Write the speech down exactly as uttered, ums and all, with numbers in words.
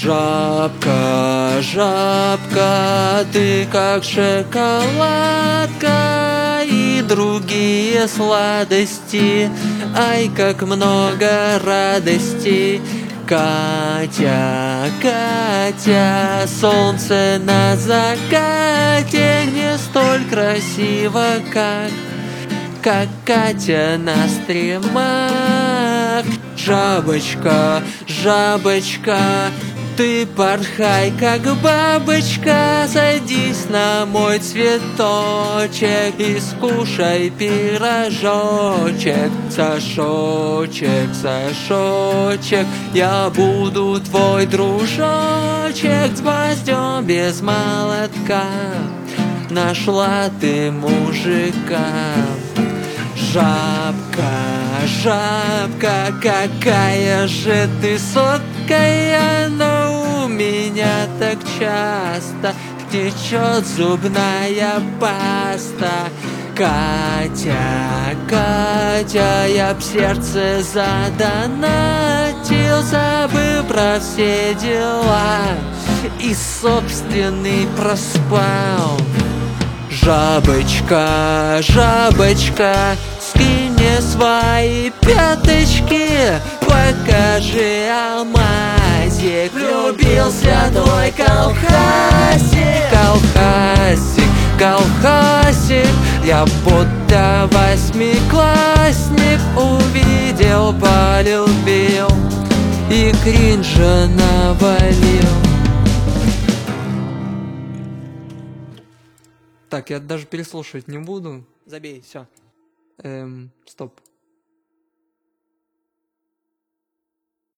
Жабка, жабка, ты как шоколадка и другие сладости. Ай, как много радости. Катя, Катя, солнце на закате не столь красиво, как Как Катя на стремах. Жабочка, жабочка, ты порхай, как бабочка, садись на мой цветочек и скушай пирожочек. Сашочек, Сашочек, я буду твой дружочек, с гвоздем без молотка нашла ты мужика. Жабка, жабка, какая же ты соткая, но у меня так часто течет зубная паста. Катя, Катя, я б сердце задонатил, забыл про все дела и собственный проспал. Жабочка, жабочка, скинь мне свои пяточки, покажи алмазик, влюбился твой колхозик. Колхозик, колхозик, я будто восьмиклассник, увидел, полюбил и кринжа навалил. Так, я даже переслушивать не буду. Забей, все. Эм, стоп.